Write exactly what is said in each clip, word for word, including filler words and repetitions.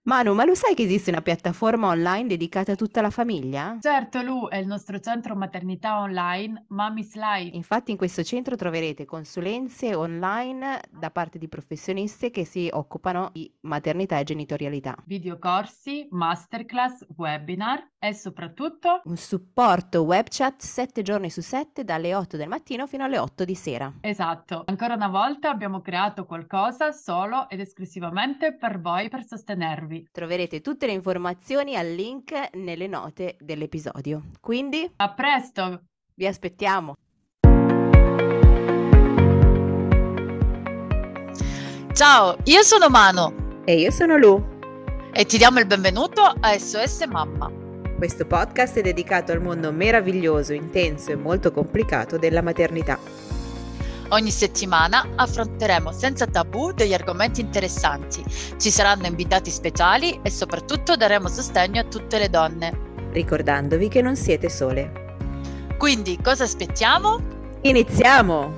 Manu, ma lo sai che esiste una piattaforma online dedicata a tutta la famiglia? Certo, Lu è il nostro centro maternità online Mommy's Life. Infatti in questo centro troverete consulenze online da parte di professioniste che si occupano di maternità e genitorialità. Videocorsi, masterclass, webinar e soprattutto, Un supporto web chat sette giorni su sette dalle otto del mattino fino alle otto di sera. esatto, ancora una volta abbiamo creato qualcosa solo ed esclusivamente per voi per sostenervi. Troverete tutte le informazioni al link nelle note dell'episodio. Quindi A presto! vi aspettiamo. Ciao, io sono Mano E io sono Lu. e ti diamo il benvenuto a S O S Mamma. Questo podcast è dedicato al mondo meraviglioso, intenso e molto complicato della maternità. Ogni settimana affronteremo senza tabù degli argomenti interessanti, ci saranno invitati speciali e soprattutto daremo sostegno a tutte le donne. Ricordandovi che non siete sole. Quindi cosa aspettiamo? Iniziamo!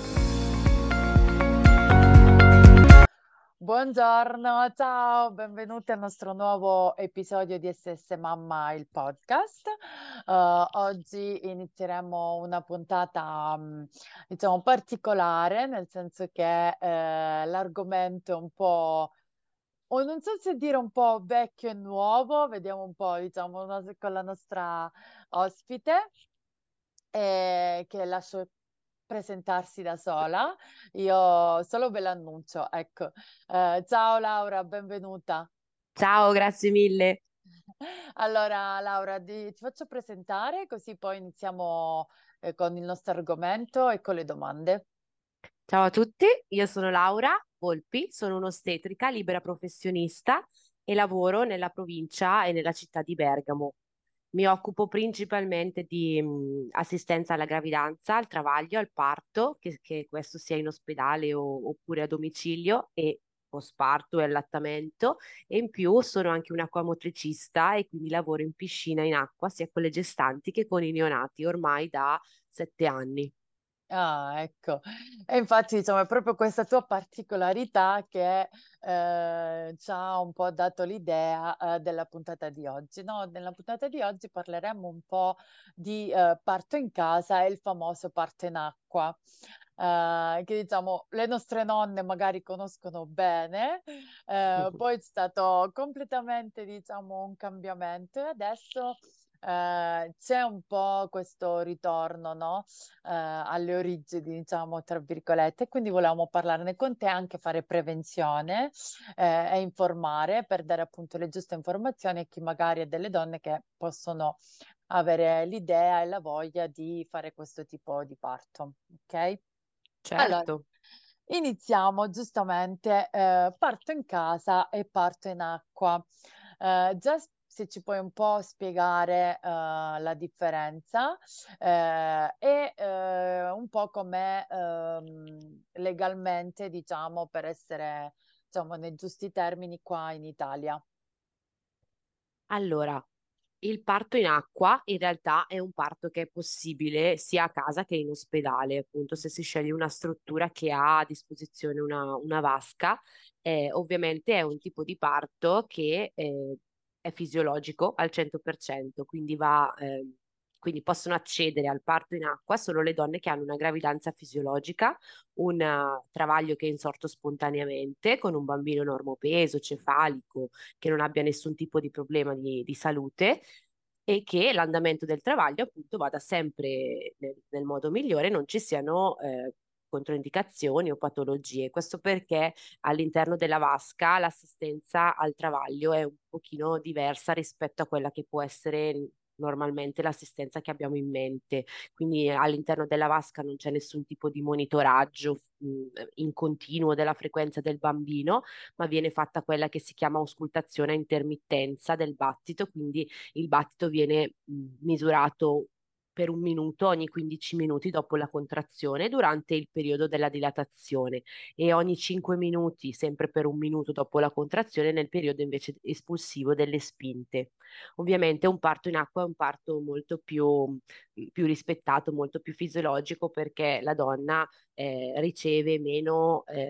Buongiorno, ciao, benvenuti al nostro nuovo episodio di S S Mamma, il podcast. Uh, oggi inizieremo una puntata, mm, diciamo, particolare, nel senso che eh, l'argomento è un po', o non so se dire un po' vecchio e nuovo, vediamo un po', diciamo, no- con la nostra ospite, eh, che lascio presentarsi da sola. Io solo ve l'annuncio, ecco. Eh, ciao Laura, benvenuta. Ciao, grazie mille. Allora, Laura, di- ti faccio presentare così poi iniziamo eh, con il nostro argomento e con le domande. Ciao a tutti, io sono Laura Volpi, sono un'ostetrica libera professionista e lavoro nella provincia e nella città di Bergamo. Mi occupo principalmente di mh, assistenza alla gravidanza, al travaglio, al parto, che, che questo sia in ospedale o- oppure a domicilio, e postparto e allattamento. E in più sono anche un'acquamotricista e quindi lavoro in piscina in acqua sia con le gestanti che con i neonati ormai da sette anni. Ah, ecco. E infatti, diciamo, è proprio questa tua particolarità che eh, ci ha un po' dato l'idea eh, della puntata di oggi, no? Nella puntata di oggi parleremo un po' di eh, parto in casa e il famoso parto in acqua, eh, che diciamo le nostre nonne magari conoscono bene, eh, poi è stato completamente, diciamo, un cambiamento e adesso eh, c'è un po' questo ritorno, no? eh, alle origini, diciamo, tra virgolette, quindi volevamo parlarne con te, anche fare prevenzione eh, e informare per dare appunto le giuste informazioni a chi magari è delle donne che possono avere l'idea e la voglia di fare questo tipo di parto, ok? Allora, Certo. iniziamo giustamente, eh, parto in casa e parto in acqua. Eh, già s- se ci puoi un po' spiegare eh, la differenza eh, e eh, un po' com'è ehm, legalmente, diciamo, per essere, diciamo, nei giusti termini qua in Italia. Allora, il parto in acqua in realtà è un parto che è possibile sia a casa che in ospedale, appunto se si sceglie una struttura che ha a disposizione una, una vasca. Eh, ovviamente è un tipo di parto che eh, è fisiologico al cento per cento, quindi va, ehm, quindi possono accedere al parto in acqua solo le donne che hanno una gravidanza fisiologica, un eh, travaglio che è insorto spontaneamente con un bambino normopeso, cefalico, che non abbia nessun tipo di problema di, di salute e che l'andamento del travaglio appunto vada sempre nel, nel modo migliore, non ci siano eh, controindicazioni o patologie. Questo perché all'interno della vasca l'assistenza al travaglio è un pochino diversa rispetto a quella che può essere normalmente l'assistenza che abbiamo in mente. Quindi all'interno della vasca non c'è nessun tipo di monitoraggio mh, in continuo della frequenza del bambino, ma viene fatta quella che si chiama auscultazione a intermittenza del battito, quindi il battito viene mh, misurato per un minuto ogni quindici minuti dopo la contrazione durante il periodo della dilatazione e ogni cinque minuti, sempre per un minuto dopo la contrazione, nel periodo invece espulsivo delle spinte. Ovviamente un parto in acqua è un parto molto più, più rispettato, molto più fisiologico perché la donna eh, riceve meno eh,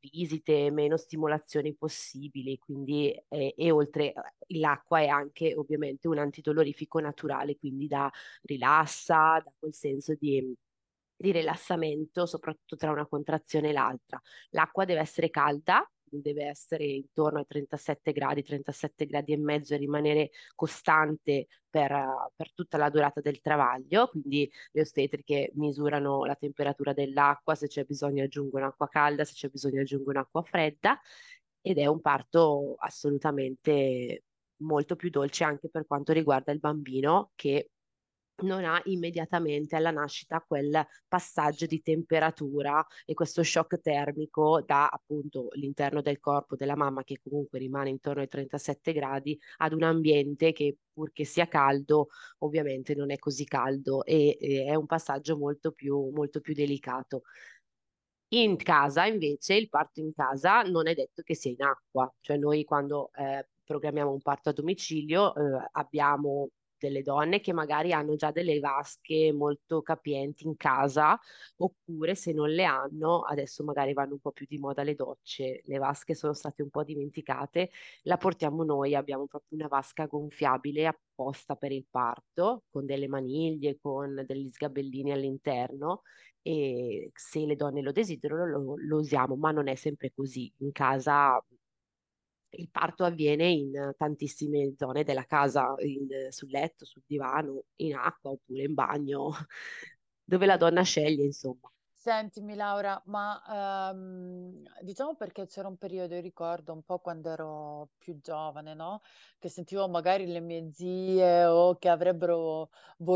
visite, meno stimolazioni possibili, quindi eh, e oltre eh, l'acqua è anche ovviamente un antidolorifico naturale, quindi da rilassa, da quel senso di, di rilassamento, soprattutto tra una contrazione e l'altra. L'acqua deve essere calda, deve essere intorno ai trentasette gradi, trentasette gradi e mezzo e rimanere costante per, eh, per tutta la durata del travaglio, quindi le ostetriche misurano la temperatura dell'acqua, se c'è bisogno aggiungono acqua calda, se c'è bisogno aggiungono acqua fredda ed è un parto assolutamente molto più dolce anche per quanto riguarda il bambino che non ha immediatamente alla nascita quel passaggio di temperatura e questo shock termico da appunto l'interno del corpo della mamma che comunque rimane intorno ai trentasette gradi ad un ambiente che pur che sia caldo ovviamente non è così caldo e, e è un passaggio molto più, molto più delicato. In casa, invece, il parto in casa non è detto che sia in acqua, cioè noi quando eh, programmiamo un parto a domicilio eh, abbiamo delle donne che magari hanno già delle vasche molto capienti in casa, oppure se non le hanno, adesso magari vanno un po' più di moda le docce, le vasche sono state un po' dimenticate, la portiamo noi, abbiamo proprio una vasca gonfiabile apposta per il parto, con delle maniglie, con degli sgabellini all'interno e se le donne lo desiderano lo, lo usiamo, ma non è sempre così. In casa il parto avviene in tantissime zone della casa, in- sul letto, sul divano, in acqua oppure in bagno, dove la donna sceglie, insomma. Sentimi Laura, ma ehm, diciamo perché c'era un periodo, io ricordo un po' quando ero più giovane, no? Che sentivo magari le mie zie o che avrebbero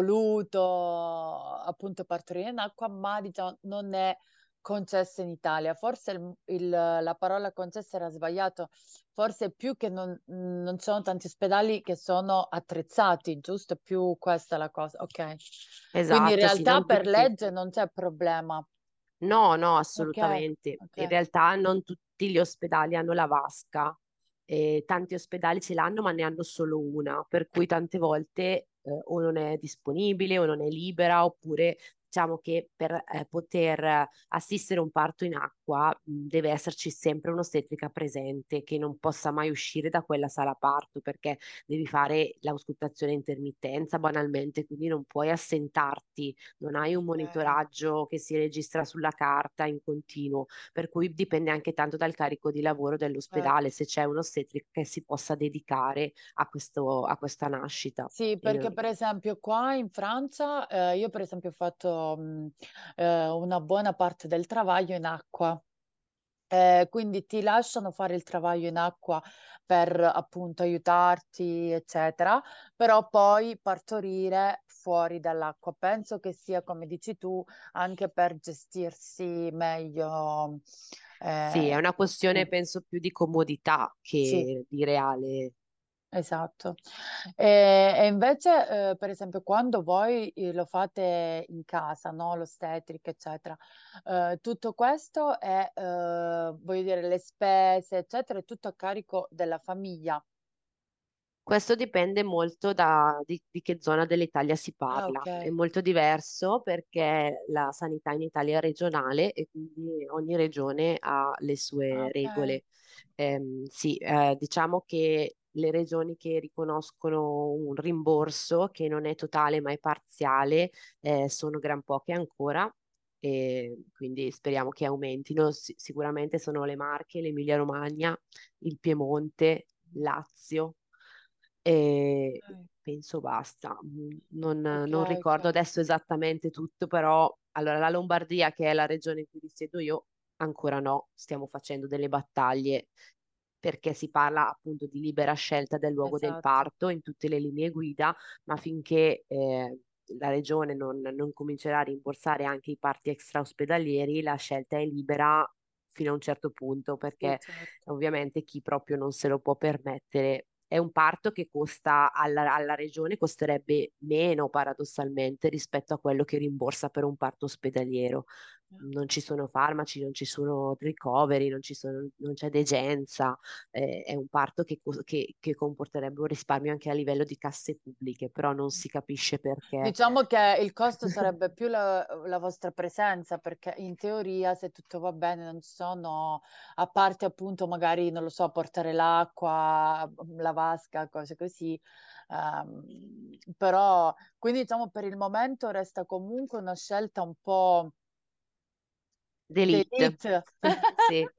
voluto appunto partorire in acqua, ma diciamo non è concesso in Italia. Forse il- il- la parola concessa era sbagliato, forse più che non, non ci sono tanti ospedali che sono attrezzati, giusto? Più questa è la cosa, ok. Quindi in Esatto, sì, realtà non per tutti. legge non c'è problema. No, no, Ok, assolutamente. ok, In realtà non tutti gli ospedali hanno la vasca. Eh, tanti ospedali ce l'hanno, ma ne hanno solo una, per cui tante volte eh, o non è disponibile o non è libera, oppure diciamo che per eh, poter eh, assistere un parto in acqua mh, deve esserci sempre un'ostetrica presente che non possa mai uscire da quella sala parto perché devi fare l'auscultazione a intermittenza banalmente, quindi non puoi assentarti, non hai un ok. monitoraggio che si registra sulla carta in continuo, per cui dipende anche tanto dal carico di lavoro dell'ospedale, Certo. se c'è un'ostetrica che si possa dedicare a questo, a questa nascita. Sì, E perché non- per esempio qua in Francia eh, io per esempio ho fatto mh, eh, una buona parte del travaglio in acqua. Eh, quindi ti lasciano fare il travaglio in acqua per appunto aiutarti, eccetera, però poi partorire fuori dall'acqua. Penso che sia, come dici tu, anche per gestirsi meglio. Sì, è eh, una questione, sì. penso, più di comodità Sì, che di reale. esatto. E, e invece, eh, per esempio, quando voi eh, lo fate in casa, no? L'ostetrica, eccetera, eh, tutto questo è, eh, voglio dire, le spese, eccetera, è tutto a carico della famiglia. Questo dipende molto da di, di che zona dell'Italia si Ah, parla. È ok. molto diverso perché la sanità in Italia è regionale e quindi ogni regione ha le Ah, sue ok. regole. Ehm, sì, eh, diciamo che le regioni che riconoscono un rimborso che non è totale ma è parziale eh, sono gran poche ancora. E quindi speriamo che aumentino. Si- sicuramente sono le Marche, l'Emilia-Romagna, il Piemonte, Lazio e Ok, penso basta. Mm, Non, ok, non ricordo ok. adesso esattamente tutto, però allora la Lombardia, che è la regione in cui risiedo io, ancora no, stiamo facendo delle battaglie perché si parla appunto di libera scelta del luogo del Esatto. parto in tutte le linee guida, ma finché eh, la regione non, non comincerà a rimborsare anche i parti extraospedalieri, la scelta è libera fino a un certo punto, Sì, perché certo. ovviamente chi proprio non se lo può permettere è un parto che costa alla, alla regione costerebbe meno paradossalmente rispetto a quello che rimborsa per un parto ospedaliero. non ci sono farmaci, non ci sono ricoveri, non ci sono- non c'è degenza, eh, è un parto che, co- che- che comporterebbe un risparmio anche a livello di casse pubbliche, però non si capisce perché. Diciamo che il costo sarebbe più la, la vostra presenza, perché in teoria, se tutto va bene, non ci sono, a parte appunto magari, non lo so, portare l'acqua, la vasca, cose così. Ehm, però, quindi diciamo per il momento resta comunque una scelta un po' D'élite. d'elite. Sì,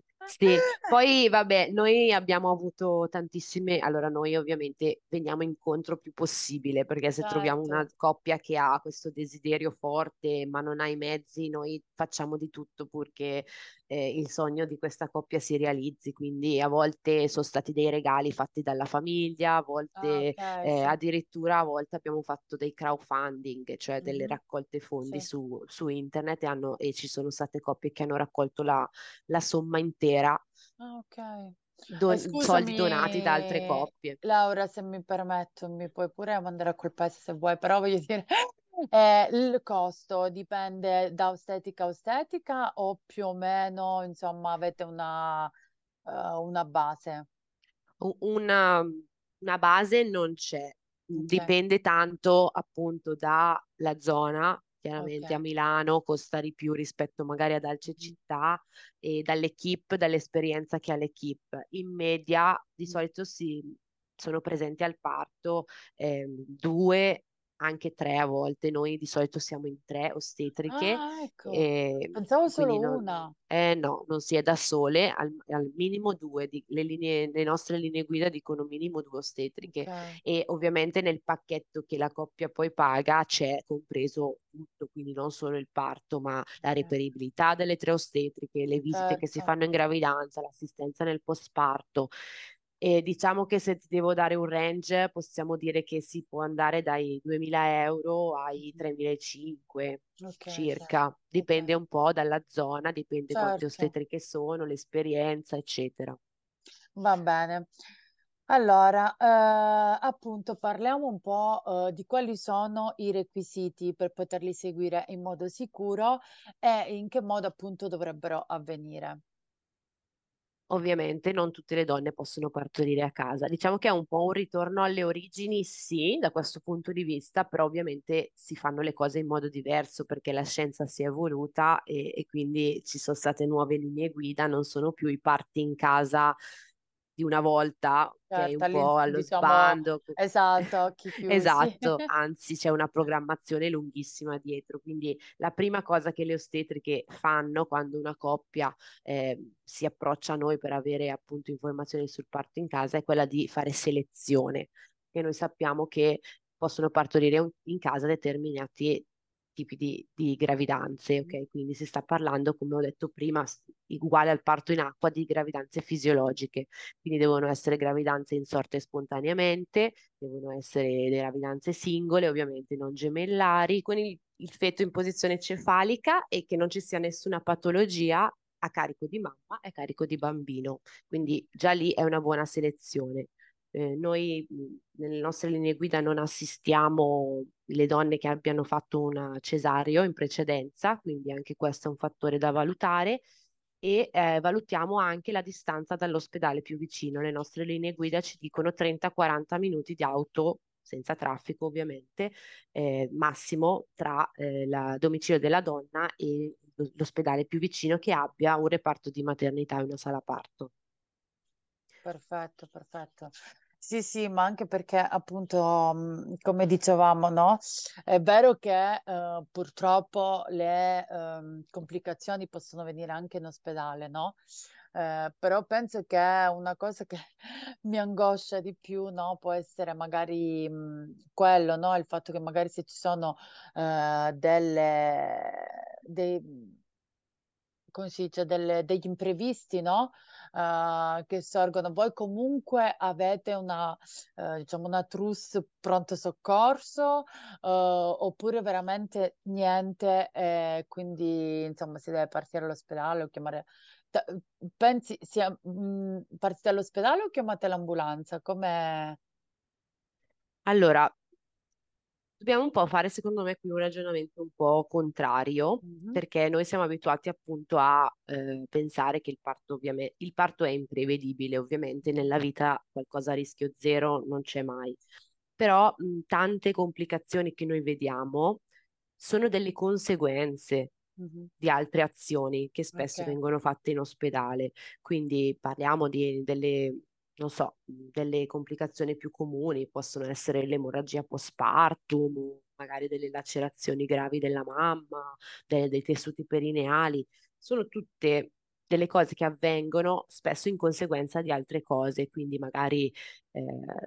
sì. Poi vabbè, noi abbiamo avuto tantissime, allora noi ovviamente veniamo incontro più possibile perché se troviamo una Certo. coppia che ha questo desiderio forte ma non ha i mezzi, noi facciamo di tutto purché eh, il sogno di questa coppia si realizzi, quindi a volte sono stati dei regali fatti dalla famiglia, a Ah, volte ok, eh, sì. addirittura a volte abbiamo fatto dei crowdfunding, cioè delle Mhm. raccolte fondi Sì. su, su internet e, hanno- e ci sono state coppie che hanno raccolto la, la somma intera, Ah, ok. E don- soldi donati da altre scusami, coppie. Laura, se mi permetto, mi puoi pure mandare a quel paese se vuoi, però voglio dire, eh, il costo dipende da ostetica a ostetica o più o meno, insomma, avete una, eh, una base? U- Una, una base non c'è, Ok, dipende tanto appunto dalla zona. ok. Chiaramente a Milano costa di più rispetto magari ad altre Mhm. città e dall'equipe, dall'esperienza che ha l'equipe. In media di Mhm. solito si, sono presenti al parto ehm, due, anche tre a volte. Noi di solito siamo in tre ostetriche Ah, ecco, e pensavo quindi solo non, una. eh no, non si è da sole, al, al minimo due, di- le linee- le nostre linee guida dicono minimo due Ok, ostetriche e ovviamente nel pacchetto che la coppia poi paga c'è compreso tutto, quindi non solo il parto, ma la ok, reperibilità delle tre ostetriche, le visite che si certo. fanno in gravidanza, l'assistenza nel postparto. E diciamo che se ti devo dare un range, possiamo dire che si può andare dai duemila euro ai Mhm. tremilacinquecento Ok, ok, circa, ok, dipende un po' dalla zona, dipende quante certo. ostetriche sono, l'esperienza, eccetera. Va bene. Allora, eh, appunto, parliamo un po', eh, di quali sono i requisiti per poterli seguire in modo sicuro e in che modo appunto dovrebbero avvenire. Ovviamente non tutte le donne possono partorire a casa. Diciamo che è un po' un ritorno alle origini, sì, da questo punto di vista, però ovviamente si fanno le cose in modo diverso perché la scienza si è evoluta e, e quindi ci sono state nuove linee guida, non sono più i parti in casa di una volta, ok, Certo, un all'in- po' allo diciamo, sbando. esatto, a occhi chiusi. Esatto, anzi c'è una programmazione lunghissima dietro, quindi la prima cosa che le ostetriche fanno quando una coppia eh, si approccia a noi per avere appunto informazioni sul parto in casa è quella di fare selezione, che noi sappiamo che possono partorire un- in casa determinati tipi di, di gravidanze, ok? Quindi si sta parlando, come ho detto prima, s- uguale al parto in acqua, di gravidanze fisiologiche, quindi devono essere gravidanze insorte spontaneamente, devono essere le gravidanze singole, ovviamente non gemellari, con il, il feto in posizione cefalica e che non ci sia nessuna patologia a carico di mamma e a carico di bambino. Quindi già lì è una buona selezione. Eh, noi mh, nelle nostre linee guida non assistiamo le donne che abbiano fatto una cesareo in precedenza, quindi anche questo è un fattore da valutare e eh, valutiamo anche la distanza dall'ospedale più vicino. Le nostre linee guida ci dicono trenta quaranta minuti di auto, senza traffico ovviamente, eh, massimo tra eh, il domicilio della donna e lo- l'ospedale più vicino che abbia un reparto di maternità e una sala parto. Perfetto, perfetto. Sì, sì, ma anche perché appunto, mh, come dicevamo, no? È vero che eh, purtroppo le ehm, complicazioni possono venire anche in ospedale, no? Eh, però penso che una cosa che mi angoscia di più, no? Può essere magari mh, quello, no? Il fatto che magari se ci sono eh, delle, dei, come si dice, delle- degli imprevisti, no? Eh, che sorgono. Voi comunque avete una, eh, diciamo, una trousse pronto soccorso, eh, oppure veramente niente, e quindi, insomma, si deve partire all'ospedale o chiamare... Ta- Pensi, sia, mh, partite all'ospedale o chiamate l'ambulanza? Come... Allora, Dobbiamo un po' fare, secondo me, qui un ragionamento un po' contrario, Mhm. perché noi siamo abituati appunto a eh, pensare che il parto, ovviamente, il parto è imprevedibile, ovviamente nella vita qualcosa a rischio zero non c'è mai, però mh, tante complicazioni che noi vediamo sono delle conseguenze Mhm. di altre azioni che spesso Ok. vengono fatte in ospedale. Quindi parliamo di delle, non so, delle complicazioni più comuni, possono essere l'emorragia postpartum, magari delle lacerazioni gravi della mamma, de- dei tessuti perineali. Sono tutte delle cose che avvengono spesso in conseguenza di altre cose, quindi magari eh,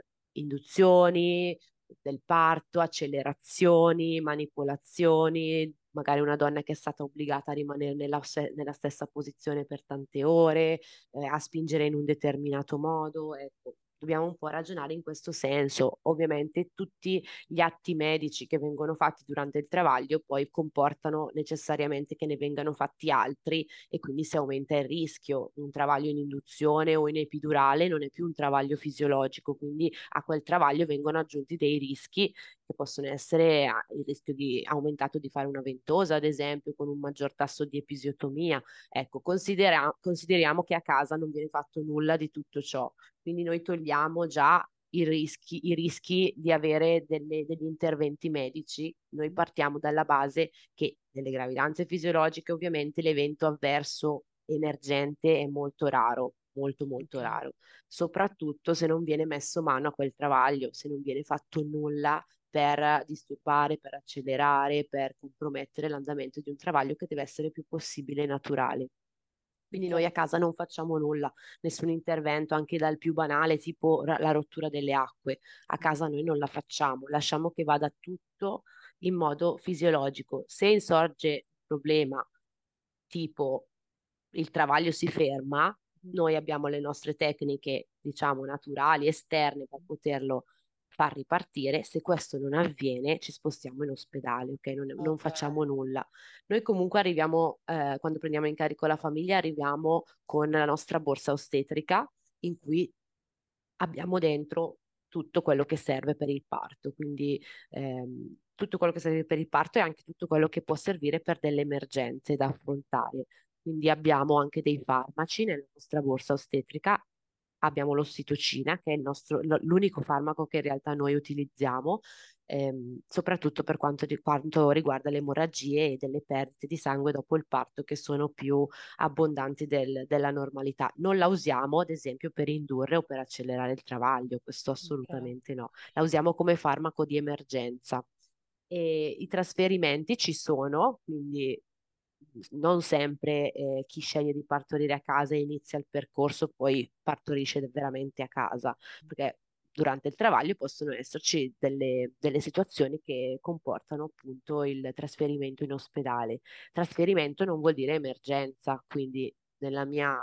induzioni del parto, accelerazioni, manipolazioni, magari una donna che è stata obbligata a rimanere nella, se- nella stessa posizione per tante ore, eh, a spingere in un determinato modo. Ecco, dobbiamo un po' ragionare in questo senso. Ovviamente tutti gli atti medici che vengono fatti durante il travaglio poi comportano necessariamente che ne vengano fatti altri e quindi si aumenta il rischio. Un travaglio in induzione o in epidurale non è più un travaglio fisiologico, quindi a quel travaglio vengono aggiunti dei rischi che possono essere ah, il rischio di, aumentato di fare una ventosa, ad esempio, con un maggior tasso di episiotomia. Ecco, considera- consideriamo che a casa non viene fatto nulla di tutto ciò, quindi noi togliamo già i rischi, i rischi di avere delle- degli interventi medici. Noi partiamo dalla base che nelle gravidanze fisiologiche ovviamente l'evento avverso emergente è molto raro, molto molto Ok. raro, soprattutto se non viene messo mano a quel travaglio, se non viene fatto nulla per disturbare, per accelerare, per compromettere l'andamento di un travaglio che deve essere il più possibile naturale. Quindi noi a Ok. casa non facciamo nulla, nessun intervento, anche dal più banale, tipo ra- la rottura delle acque. A casa noi non la facciamo, lasciamo che vada tutto in modo fisiologico. Se insorge un problema tipo il travaglio si ferma, Mhm. noi abbiamo le nostre tecniche, diciamo, naturali, esterne per poterlo far ripartire. Se questo non avviene, ci spostiamo in ospedale, ok? Non, non Ok. facciamo nulla. Noi comunque arriviamo, eh, quando prendiamo in carico la famiglia, arriviamo con la nostra borsa ostetrica in cui abbiamo dentro tutto quello che serve per il parto, quindi ehm, tutto quello che serve per il parto e anche tutto quello che può servire per delle emergenze da affrontare. Quindi abbiamo anche dei farmaci nella nostra borsa ostetrica, abbiamo l'ossitocina, che è il nostro- l- l'unico farmaco che in realtà noi utilizziamo, ehm, soprattutto per quanto, di- quanto riguarda le emorragie e delle perdite di sangue dopo il parto, che sono più abbondanti del- della normalità. Non la usiamo, ad esempio, per indurre o per accelerare il travaglio, questo Ok. assolutamente no. La usiamo come farmaco di emergenza. E i trasferimenti ci sono, quindi non sempre eh, chi sceglie di partorire a casa e inizia il percorso poi partorisce veramente a casa, perché durante il travaglio possono esserci delle, delle situazioni che comportano appunto il trasferimento in ospedale. Trasferimento non vuol dire emergenza, quindi nella mia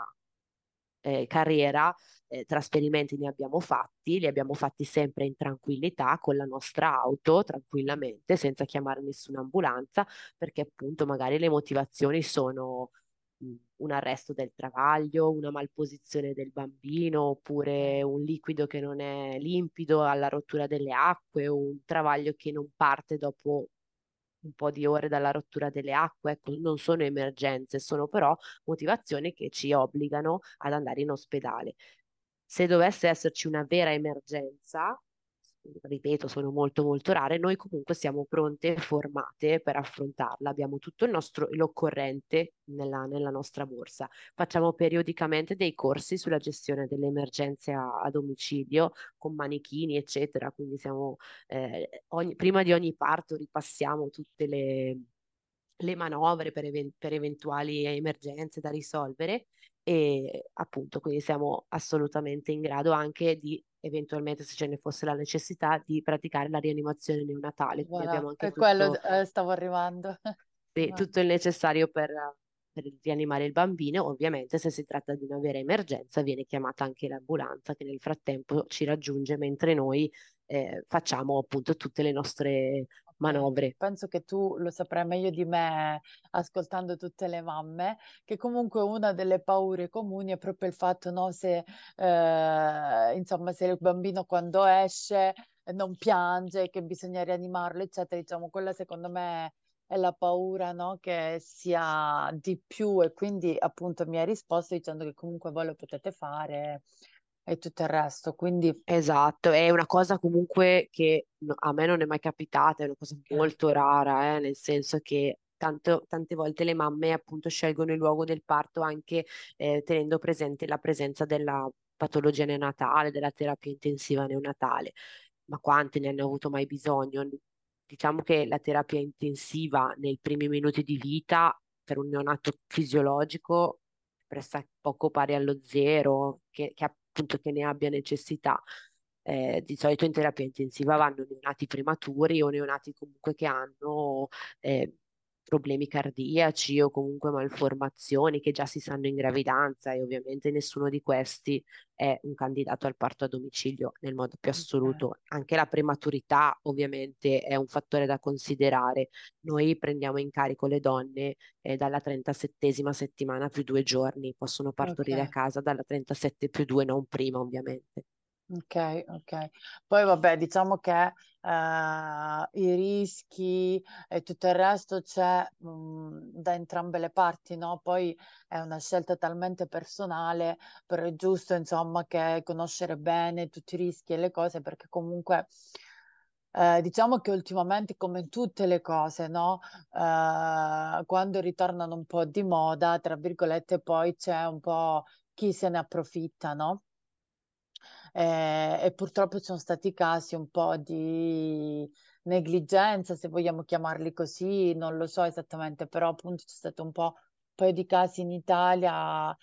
eh, carriera, eh, trasferimenti ne abbiamo fatti, li abbiamo fatti sempre in tranquillità con la nostra auto, tranquillamente, senza chiamare nessuna ambulanza, perché appunto magari le motivazioni sono mh, un arresto del travaglio, una malposizione del bambino, oppure Ok. un liquido che non è limpido alla rottura delle acque, o un travaglio che non parte dopo un po' di ore dalla rottura delle acque, ecco, non sono emergenze, sono però motivazioni che ci obbligano ad andare in ospedale. Se dovesse esserci una vera emergenza, ripeto, sono molto molto rare, noi comunque siamo pronte e formate per affrontarla. Abbiamo tutto il nostro l'occorrente nella, nella nostra borsa. Facciamo periodicamente dei corsi sulla gestione delle emergenze a, a domicilio con manichini, eccetera. Quindi siamo, eh, ogni- prima di ogni parto ripassiamo tutte le, le manovre per, even- per eventuali emergenze da risolvere e appunto quindi siamo assolutamente in grado anche di eventualmente se ce ne fosse la necessità di praticare la rianimazione neonatale, quindi abbiamo Voilà, anche è quello, tutto, eh, stavo arrivando. sì, Ma- tutto il necessario per, per rianimare il bambino. Ovviamente se si tratta di una vera emergenza viene chiamata anche l'ambulanza che nel frattempo ci raggiunge mentre noi eh, facciamo appunto tutte le nostre manovre. Penso che tu lo saprai meglio di me, ascoltando tutte le mamme, che comunque una delle paure comuni è proprio il fatto, no, se, eh, insomma, se il bambino quando esce eh, non piange, che bisogna rianimarlo, eccetera. Diciamo, quella secondo me è la paura, no, che sia di più e quindi appunto mi hai risposto dicendo che comunque voi lo potete fare e tutto il resto. Quindi, Esatto, è una cosa comunque che no- a me non è mai capitata, è una cosa eh, molto rara, eh, nel senso che tanto- tante volte le mamme appunto scelgono il luogo del parto anche eh, tenendo presente la presenza della patologia neonatale, della terapia intensiva neonatale. Ma quante ne hanno avuto mai bisogno? Diciamo che la terapia intensiva nei primi minuti di vita per un neonato fisiologico presta poco pari allo zero, che, che appunto che ne abbia necessità. Eh, di solito in terapia intensiva vanno neonati prematuri o neonati comunque che hanno eh, problemi cardiaci o comunque malformazioni che già si sanno in gravidanza e ovviamente nessuno di questi è un candidato al parto a domicilio nel modo più ok, assoluto. Anche la prematurità ovviamente è un fattore da considerare. Noi prendiamo in carico le donne eh, dalla trentasettesima settimana più due giorni, possono partorire a ok. casa dalla trentasette più due, non prima ovviamente. Ok, ok. Poi vabbè, diciamo che eh, i rischi e tutto il resto c'è mm, da entrambe le parti, no? Poi è una scelta talmente personale, però è giusto, insomma, che conoscere bene tutti i rischi e le cose, perché comunque eh, diciamo che ultimamente, come in tutte le cose, no? Eh, quando ritornano un po' di moda, tra virgolette, poi c'è un po' chi se ne approfitta, no? Eh, e purtroppo ci sono stati casi un po' di negligenza, se vogliamo chiamarli così, non lo so esattamente, però appunto c'è stato un po', un paio di casi in Italia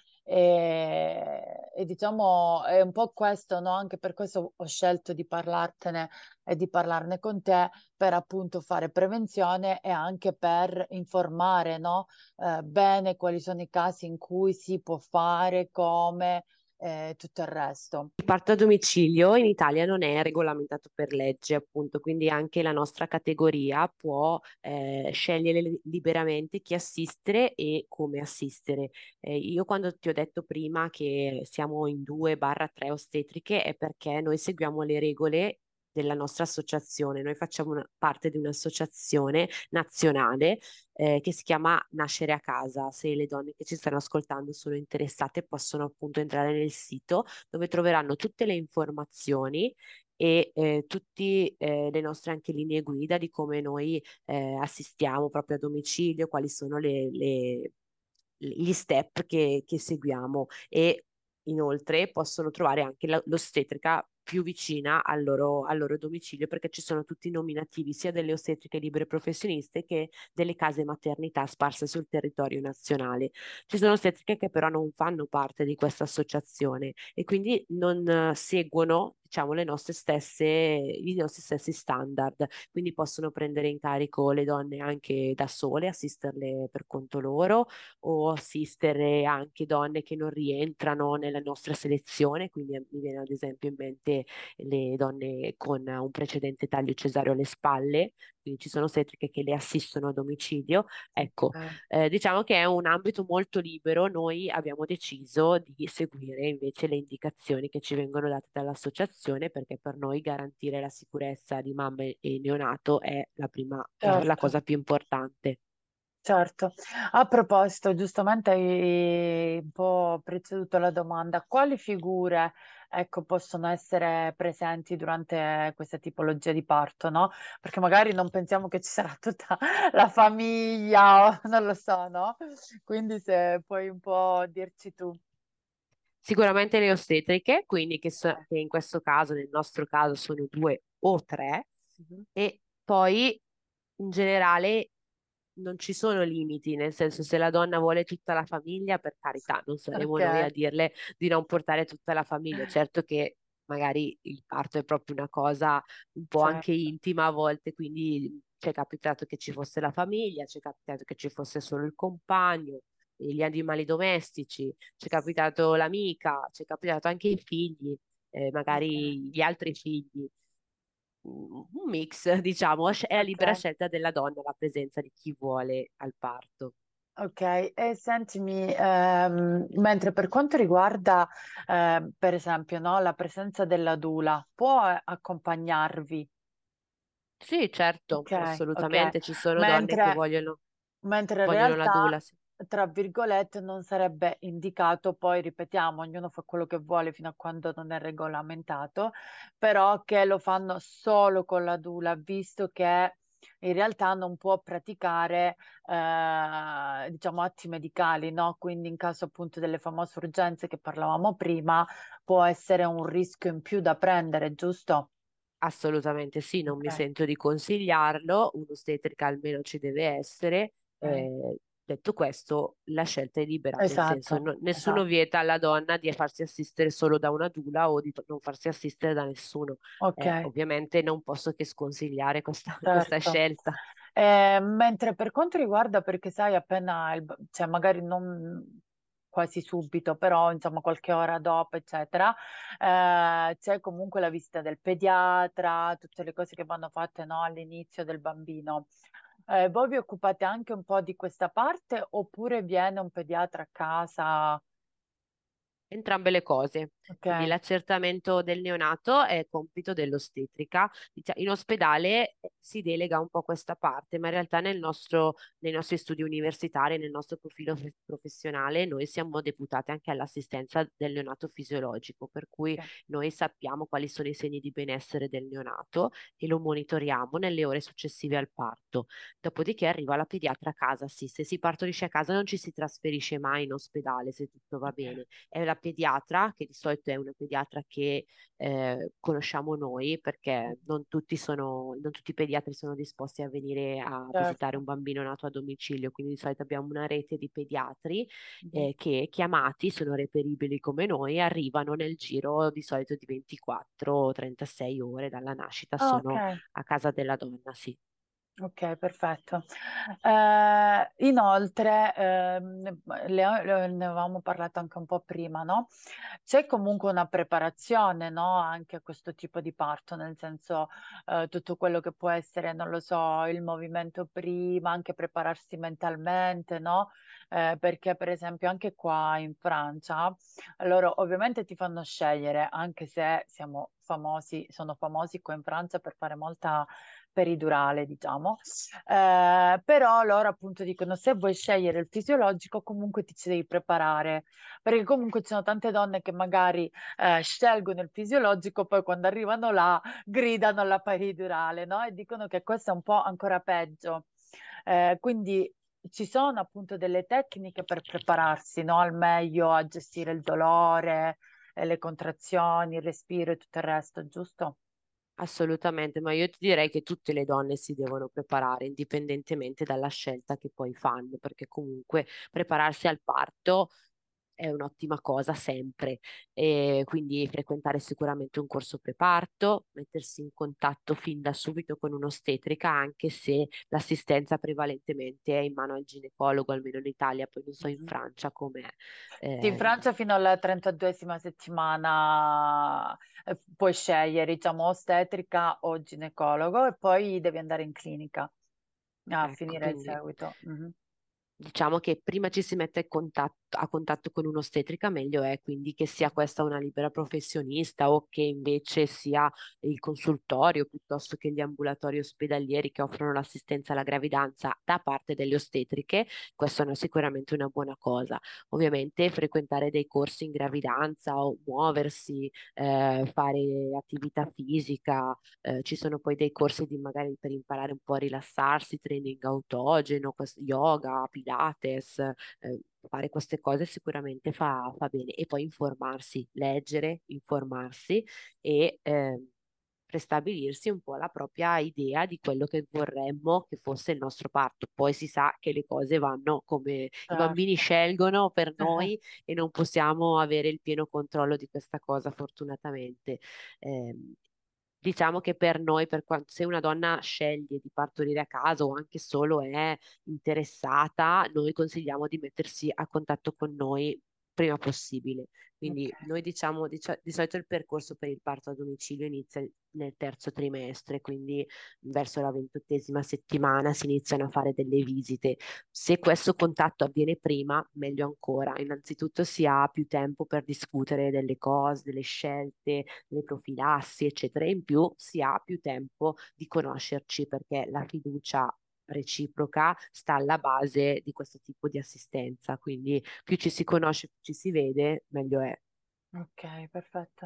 e, e diciamo è un po' questo, no? Anche per questo ho scelto di parlartene e di parlarne con te per appunto fare prevenzione e anche per informare, no? Eh, bene quali sono i casi in cui si può fare, come e tutto il resto. Il parto a domicilio in Italia non è regolamentato per legge, appunto, quindi anche la nostra categoria può eh, scegliere li- liberamente chi assistere e come assistere. Eh, io quando ti ho detto prima che siamo in due barra tre ostetriche è perché noi seguiamo le regole della nostra associazione. Noi facciamo una- parte di un'associazione nazionale eh, che si chiama Nascere a casa. Se le donne che ci stanno ascoltando sono interessate, possono appunto entrare nel sito dove troveranno tutte le informazioni e eh, tutte le nostre anche linee guida di come noi eh, assistiamo proprio a domicilio, quali sono le, le- gli step che, che seguiamo e inoltre possono trovare anche la- l'ostetrica più vicina al loro, al loro domicilio perché ci sono tutti i nominativi sia delle ostetriche libere professioniste che delle case maternità sparse sul territorio nazionale. Ci sono ostetriche che però non fanno parte di questa associazione e quindi non eh, seguono, diciamo, le nostre stesse, i nostri stessi standard, quindi possono prendere in carico le donne anche da sole, assisterle per conto loro o assistere anche donne che non rientrano nella nostra selezione, quindi eh, mi viene ad esempio in mente le donne con un precedente taglio cesareo alle spalle, quindi ci sono ostetriche che le assistono a domicilio. Ecco, Ok. eh, diciamo che è un ambito molto libero, noi abbiamo deciso di seguire invece le indicazioni che ci vengono date dall'associazione perché per noi garantire la sicurezza di mamma e neonato è la prima, eh, la Certo, cosa più importante. certo. A proposito, giustamente hai un po' preceduto la domanda, quali figure, ecco, possono essere presenti durante questa tipologia di parto, no? Perché magari non pensiamo che ci sarà tutta la famiglia o non lo so, no? Quindi se puoi un po' dirci tu. Sicuramente le ostetriche, quindi che, so- Eh, che in questo caso, nel nostro caso, sono due o tre, mhm. e poi in generale non ci sono limiti, nel senso se la donna vuole tutta la famiglia, per carità, non saremo Ok, noi a dirle di non portare tutta la famiglia. Certo che magari il parto è proprio una cosa un po' anche certo. intima a volte, quindi ci è capitato che ci fosse la famiglia, ci è capitato che ci fosse solo il compagno, gli animali domestici, ci è capitato l'amica, ci è capitato anche i figli, eh, Ok. magari gli altri figli. un mix, diciamo, è la libera Ok. scelta della donna la presenza di chi vuole al parto. Ok, e sentimi, ehm, mentre per quanto riguarda, eh, per esempio, no, la presenza della doula, può eh, accompagnarvi? Sì, certo, Ok, ok. assolutamente, ci sono donne che Mentre, vogliono, mentre in vogliono la realtà, doula, sì. tra virgolette, non sarebbe indicato, poi ripetiamo, ognuno fa quello che vuole fino a quando non è regolamentato, però che lo fanno solo con la doula, visto che in realtà non può praticare, eh, diciamo, atti medicali, no? Quindi in caso appunto delle famose urgenze che parlavamo prima, può essere un rischio in più da prendere, giusto? Assolutamente sì, non Ok, mi sento di consigliarlo, un'ostetrica almeno ci deve essere. ok. eh, detto questo, la scelta è libera, nel senso Esatto, no- nessuno esatto. vieta alla donna di farsi assistere solo da una doula o di non farsi assistere da nessuno. Ok, Eh, ovviamente non posso che sconsigliare questa, questa certo. scelta. Eh, mentre per quanto riguarda, perché sai, appena, il, cioè magari non quasi subito, però insomma qualche ora dopo, eccetera, eh, c'è comunque la visita del pediatra, tutte le cose che vanno fatte, no, all'inizio del bambino. Eh, voi vi occupate anche un po' di questa parte oppure viene un pediatra a casa? Entrambe le cose. Ok, Quindi l'accertamento del neonato è compito dell'ostetrica. Dicia- In ospedale eh, si delega un po' questa parte, ma in realtà nel nostro- nei nostri studi universitari, nel nostro profilo f- professionale, noi siamo deputati anche all'assistenza del neonato fisiologico, per cui ok, noi sappiamo quali sono i segni di benessere del neonato e lo monitoriamo nelle ore successive al parto. Dopodiché arriva la pediatra a casa. Sì, se si partorisce a casa non ci si trasferisce mai in ospedale se tutto va ok, bene, è la pediatra, che di solito è una pediatra che eh, conosciamo noi, perché non tutti sono, non tutti i pediatri sono disposti a venire a visitare un certo. bambino nato a domicilio, quindi di solito abbiamo una rete di pediatri Mhm. eh, che chiamati sono reperibili come noi, arrivano nel giro di solito di ventiquattro o trentasei ore dalla nascita, Ah, ok. sono a casa della donna, sì. Ok, perfetto. Eh, inoltre, ehm, ne, le- le- ne avevamo parlato anche un po' prima, no? C'è comunque una preparazione, no? Anche a questo tipo di parto, nel senso, eh, tutto quello che può essere, non lo so, il movimento prima, anche prepararsi mentalmente, no? Eh, perché per esempio anche qua in Francia, loro ovviamente ti fanno scegliere, anche se siamo famosi, sono famosi qua in Francia per fare molta peridurale, diciamo. Eh, però loro appunto dicono se vuoi scegliere il fisiologico comunque ti ci devi preparare, perché comunque ci sono tante donne che magari eh, scelgono il fisiologico, poi quando arrivano là gridano alla peridurale, no? E dicono che questo è un po' ancora peggio. Eh, quindi ci sono appunto delle tecniche per prepararsi, no? Al meglio a gestire il dolore, eh, le contrazioni, il respiro e tutto il resto, giusto? Assolutamente, ma io ti direi che tutte le donne si devono preparare indipendentemente dalla scelta che poi fanno, perché comunque prepararsi al parto è un'ottima cosa sempre. E quindi frequentare sicuramente un corso preparto, mettersi in contatto fin da subito con un'ostetrica, anche se l'assistenza prevalentemente è in mano al ginecologo, almeno in Italia, poi non so in Mhm. Francia com'è. Sì, in Eh, Francia fino alla trentaduesima settimana eh, puoi scegliere, diciamo, ostetrica o ginecologo e poi devi andare in clinica a ecco, finire il quindi seguito. Mhm. diciamo che prima ci si mette in contatto- a contatto con un'ostetrica, meglio è, quindi che sia questa una libera professionista o che invece sia il consultorio piuttosto che gli ambulatori ospedalieri che offrono l'assistenza alla gravidanza da parte delle ostetriche, questo è sicuramente una buona cosa. Ovviamente frequentare dei corsi in gravidanza o muoversi, eh, fare attività fisica, eh, ci sono poi dei corsi di magari per imparare un po' a rilassarsi, training autogeno, quest- yoga, pilates, eh, fare queste cose sicuramente fa, fa bene. E poi informarsi, leggere, informarsi e eh, prestabilirsi un po' la propria idea di quello che vorremmo che fosse il nostro parto. Poi si sa che le cose vanno come i bambini Certo. scelgono per noi e non possiamo avere il pieno controllo di questa cosa, fortunatamente. Ehm, Diciamo che per noi, per quanto, se una donna sceglie di partorire a casa o anche solo è interessata, noi consigliamo di mettersi a contatto con noi prima possibile. Quindi Ok. noi diciamo di, cio- di solito il percorso per il parto a domicilio inizia nel terzo trimestre, quindi verso la ventottesima settimana si iniziano a fare delle visite. Se questo contatto avviene prima, meglio ancora. Innanzitutto si ha più tempo per discutere delle cose, delle scelte, delle profilassi, eccetera. E in più si ha più tempo di conoscerci perché la fiducia reciproca sta alla base di questo tipo di assistenza. Quindi più ci si conosce, più ci si vede, meglio è. Ok, perfetto.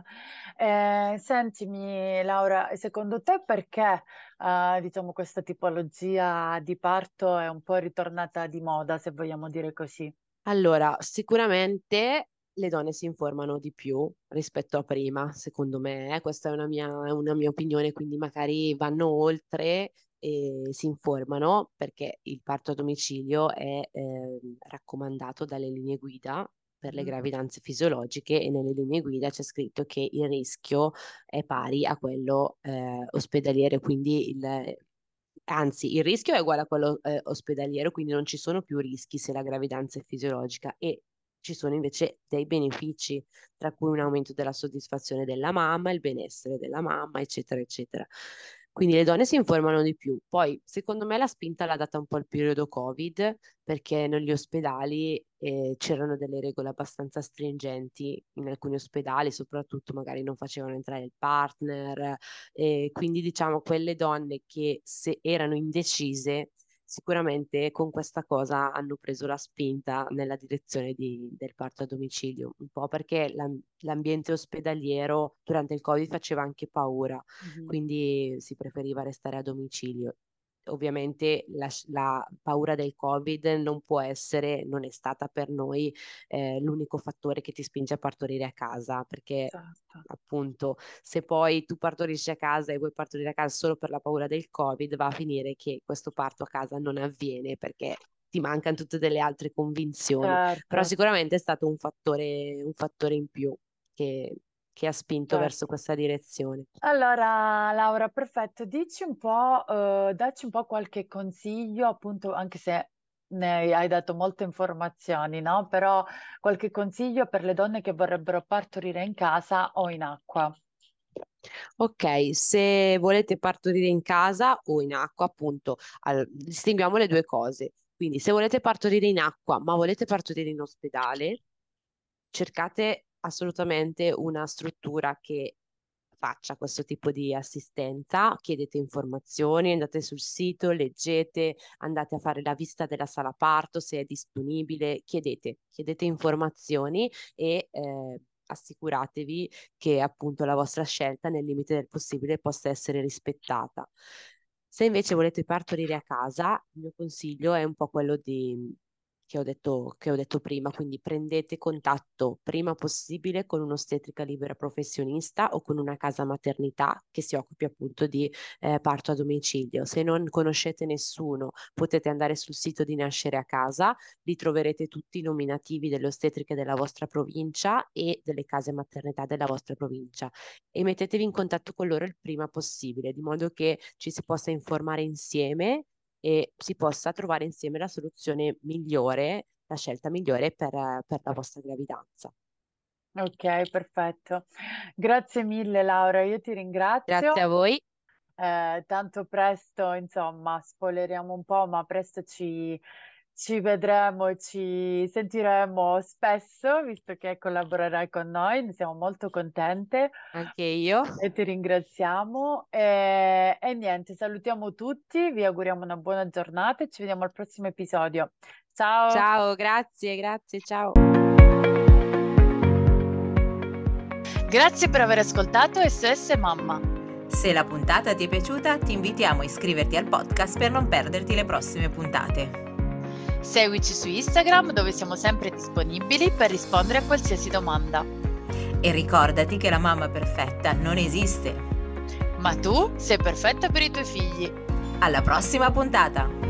Eh, sentimi, Laura, secondo te perché, eh, diciamo, questa tipologia di parto è un po' ritornata di moda, se vogliamo dire così? Allora, sicuramente le donne si informano di più rispetto a prima, secondo me, eh, Questa è una mia, è una mia opinione, quindi magari vanno oltre e si informano perché il parto a domicilio è ehm, raccomandato dalle linee guida per le Mhm. gravidanze fisiologiche e nelle linee guida c'è scritto che il rischio è pari a quello eh, ospedaliero, quindi il, anzi, il rischio è uguale a quello eh, ospedaliero, quindi non ci sono più rischi se la gravidanza è fisiologica e ci sono invece dei benefici, tra cui un aumento della soddisfazione della mamma, il benessere della mamma, eccetera, eccetera. Quindi le donne si informano di più. Poi, secondo me, la spinta l'ha data un po' il periodo Covid, perché negli ospedali eh, c'erano delle regole abbastanza stringenti in alcuni ospedali, soprattutto magari non facevano entrare il partner, e quindi diciamo quelle donne che se erano indecise sicuramente con questa cosa hanno preso la spinta nella direzione di- del parto a domicilio, un po' perché l'am- l'ambiente ospedaliero durante il Covid faceva anche paura, Mhm. quindi si preferiva restare a domicilio. Ovviamente la, la paura del Covid non può essere, non è stata per noi eh, l'unico fattore che ti spinge a partorire a casa, perché Esatto. appunto se poi tu partorisci a casa e vuoi partorire a casa solo per la paura del Covid, va a finire che questo parto a casa non avviene perché ti mancano tutte delle altre convinzioni. Però Certo, sicuramente è stato un fattore, un fattore in più che, che ha spinto verso certo. questa direzione. Allora, Laura, perfetto. Dici un po', eh, dacci un po' qualche consiglio, appunto, anche se ne hai dato molte informazioni, no? Però qualche consiglio per le donne che vorrebbero partorire in casa o in acqua. Ok, se volete partorire in casa o in acqua, appunto, al- distinguiamo le due cose. Quindi, se volete partorire in acqua, ma volete partorire in ospedale, cercate assolutamente una struttura che faccia questo tipo di assistenza, chiedete informazioni, andate sul sito, leggete, andate a fare la visita della sala parto se è disponibile, chiedete, chiedete informazioni e eh, assicuratevi che appunto la vostra scelta nel limite del possibile possa essere rispettata. Se invece volete partorire a casa, il mio consiglio è un po' quello di che ho detto, che ho detto prima, quindi prendete contatto prima possibile con un'ostetrica libera professionista o con una casa maternità che si occupi appunto di eh, parto a domicilio. Se non conoscete nessuno, potete andare sul sito di Nascere a Casa, lì troverete tutti i nominativi delle ostetriche della vostra provincia e delle case maternità della vostra provincia e mettetevi in contatto con loro il prima possibile, di modo che ci si possa informare insieme e si possa trovare insieme la soluzione migliore, la scelta migliore per, per la vostra gravidanza. Ok, perfetto. Grazie mille, Laura, io ti Grazie a ringrazio. voi, Eh, tanto presto, insomma, spoileriamo un po', ma presto ci, ci vedremo e ci sentiremo spesso, visto che collaborerai con noi. Ne siamo molto contente anche io. e ti ringraziamo. E, e niente, salutiamo tutti, vi auguriamo una buona giornata e ci vediamo al prossimo episodio. Ciao! Ciao, grazie, grazie, ciao. Grazie per aver ascoltato S O S Mamma. Se la puntata ti è piaciuta, ti invitiamo a iscriverti al podcast per non perderti le prossime puntate. Seguici su Instagram dove siamo sempre disponibili per rispondere a qualsiasi domanda. E ricordati che la mamma perfetta non esiste. Ma tu sei perfetta per i tuoi figli. Alla prossima puntata!